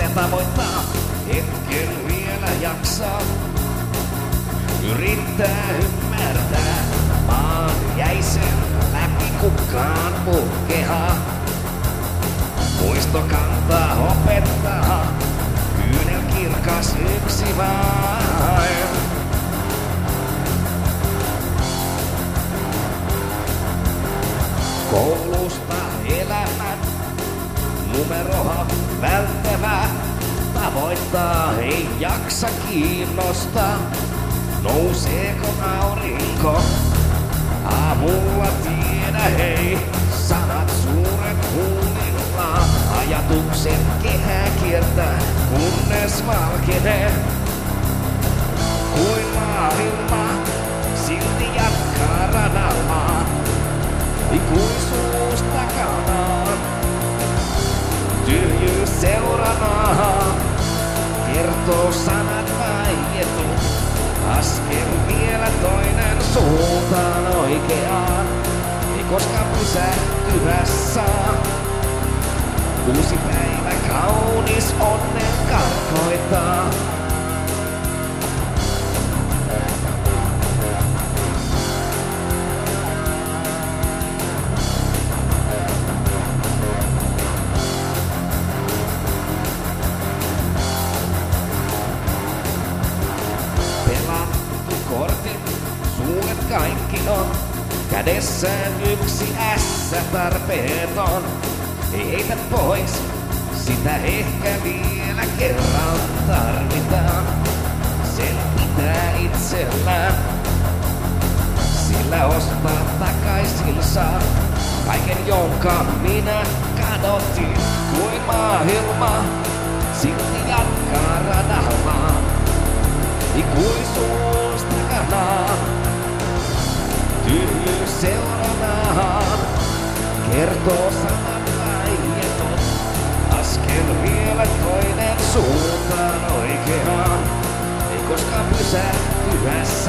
tavoittaa, hetken vielä jaksaa. Yrittää ymmärtää, maan jäisen läpi kukaan puhkeaa. Muisto kantaa opettaa, kyynel kirkas yksi vain. Koulusta elämän numeroa välttävä, tavoittaa ei jaksa kiinnostaa. Nouseeko aurinko? Aamulla tiedä hei, sanat suuret huulilla. Ajatuksen kehää kiertää, kunnes valkenee. Kuin maailma, silti jatkaa radallaan. Ikuisuus takanaan, tyhjyys seuranaan. Kertoo sanat vaietut, askel vielä toinen suuntaan oikeaan. Ei koskaan pysähtyä saa. Uusi päivä kaunis onnen karkoittaa. Suuret kaikki on, kädessään yksi ässä tarpeeton. Ei heitä pois, sitä ehkä vielä kerran tarvitaan. Sen pitää itsellään, sillä ostaa takaisin saa. Kaiken jonka minä kadotin kuin maailma, silti jatkaa radallaan. Ikuisuus takanaan, tyhjyys seuranaan. Kertoo sanat vaietut, askel vielä toinen suuntaan oikeaan. Ei koskaan pysähtyä